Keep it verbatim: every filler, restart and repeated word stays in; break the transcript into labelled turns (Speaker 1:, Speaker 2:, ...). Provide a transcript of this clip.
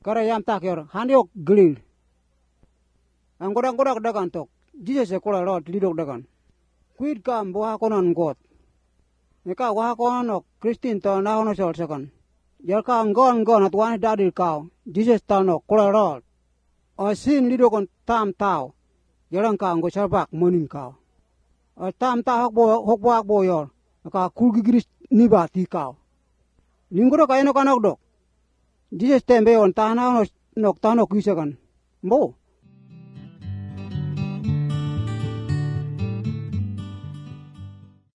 Speaker 1: kara yam tak yor hanyok glir. Ang godak godak dagan tok. Jesus e kola rod lidok dagan. Kuit kam boha konon got. Eka waha konon Kristin to na hono sol sakan. Jar ka ngon ngon at wani dadil kau. Jesus tano kola rod. O sin lidokon tam tau. Jarang ka ngo sarbak monin kau. O tam tau hok bo hok bo hok bo yor. Eka kulgigris niba ti kau. Lingkuro kayo no kanok dok. Jesus tembe on tana nok nok tano kisakan. Bo.